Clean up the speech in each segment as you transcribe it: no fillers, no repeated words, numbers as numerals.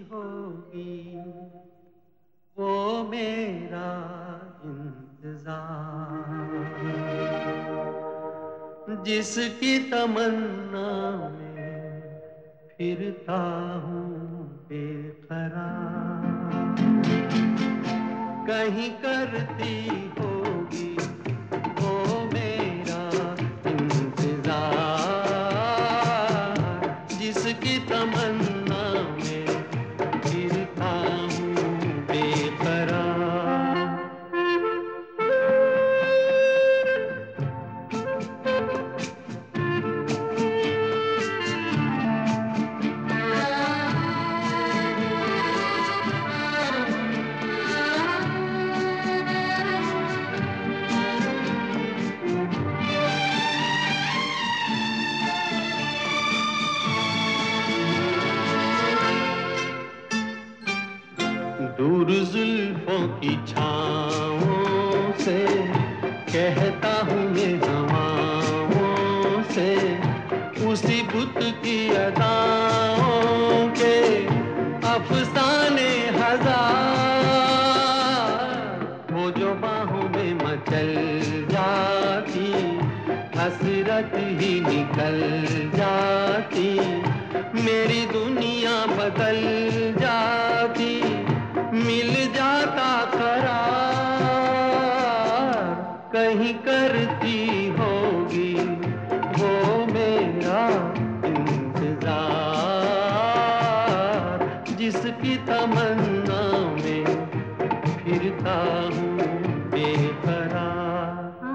होगी वो मेरा इंतजार, जिसकी तमन्ना में फिरता हूँ बेकरार, कहीं करती होगी वो मेरा इंतजार, जिसकी तमन्ना में फिरता हूँ बेकरार। दूर जुल्फों की छाँवों से कहता हूँ मैं हवाओं से, उसी बुत की अदाओं के अफसाने हजार, वो जो बाहों में मचल जाती हसरत ही निकल जाती, मेरी दुनिया बदल जाती, मिल जाता करार, कहीं करती होगी वो मेरा इंतजार, जिसकी तमन्ना में फिरता हूँ बेकरार।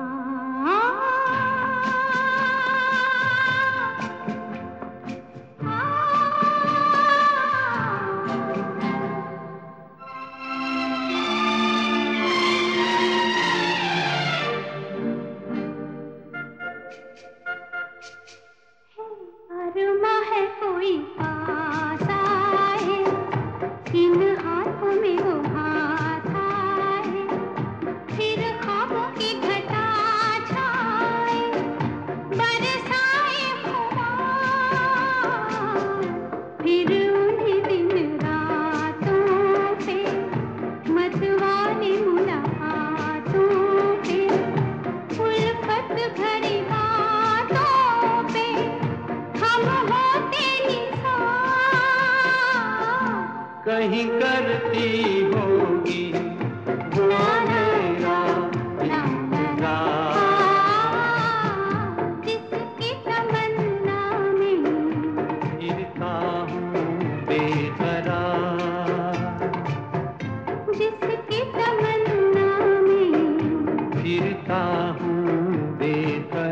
अरमा है कोई पास आए, इन हाथों में वो हाथ आए, फिर ख्वाबों की घटा छाए, बरसाए खुमार, फिर उन्हीं दिन रातों पे मतवाले मुलाकातों पे, उल्फत भरी बातों पे हम होते निसार, कहीं करती होगी वो मेरा इंतजार, जिसकी तमन्ना में फिरता हूँ बेकरार, जिसकी तमन्ना में फिरता